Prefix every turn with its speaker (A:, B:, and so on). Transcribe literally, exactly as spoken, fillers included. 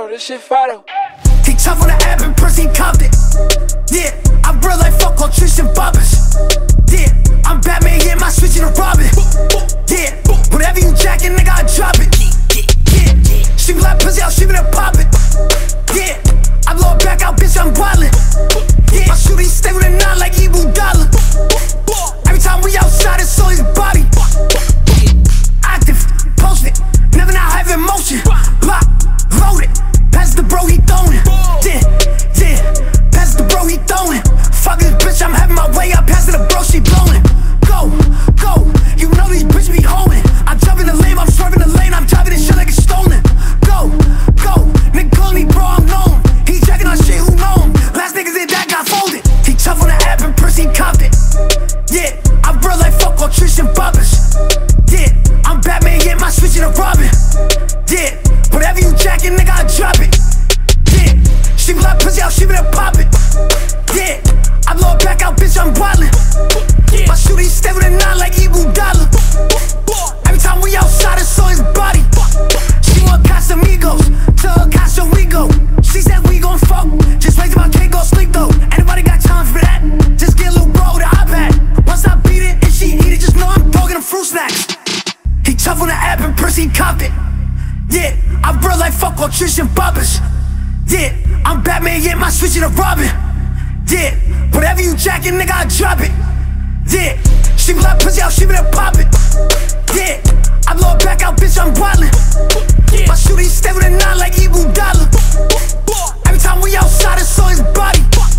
A: Fido, this shit Fido.
B: He tough on the app in person, he copped it. Yeah, I'm real like fuck all Tristan Bobbers. Yeah, I'm Batman, yeah, my switch to Robin. Yeah, whatever you jackin', nigga, I drop it. Yeah, she be like pussy out, she be there pop it. Yeah, I blow it back out, bitch, I'm wildin'. Yeah, my shooter, he stay with a nine like Ibu Dollar. Every time we outside, it's all his body. Active, post it, never not have emotion. Block, load it, pass the bro, he throwin'. Yeah, yeah, pass the bro, he throwin'. Fuck this bitch, I'm having my way, I pass it the bro, she blowin'. Go, go, you know these bitch be hoeing. I'm jumping the lane, I'm swerving the lane, I'm driving this shit like it's stolen. Go, go, nigga call me bro, I'm known. He checking on shit, who know him? Last niggas in that got folded. He tough on the app in person, he copped it. Yeah, I'm real like fuck all Tristan Bobbers. Yeah, I'm Batman, yeah, my switch to Robin. Yeah, whatever you jackin', nigga, I drop it. Yeah, she be like pussy out, she be there pop it. Yeah, I blow it back out, bitch, I'm wildin'. My shooter, he stay with a nine like Ibu Dollar. Every time we outside, it's on his body. She want Casamigos, to her Casa we go. She said we gon' fuck, just wait till my kid go sleep though. Anybody got time for that? Just get a little bro with an iPad. Once I beat it, if she eat it, just know I'm dogging them fruit snacks. He tough on the app in person, he copped it. Yeah, I'm real like fuck all Tristan Bobbers. Yeah, I'm Batman, yeah, my switch to Robin. Yeah, whatever you jackin', nigga, I drop it. Yeah, she be like pussy out, she be there pop it. Yeah, I blow it back out, bitch, I'm wildin'. My shooter, he stay with a nine like Ibu Dollar. Every time we outside, it's on his body.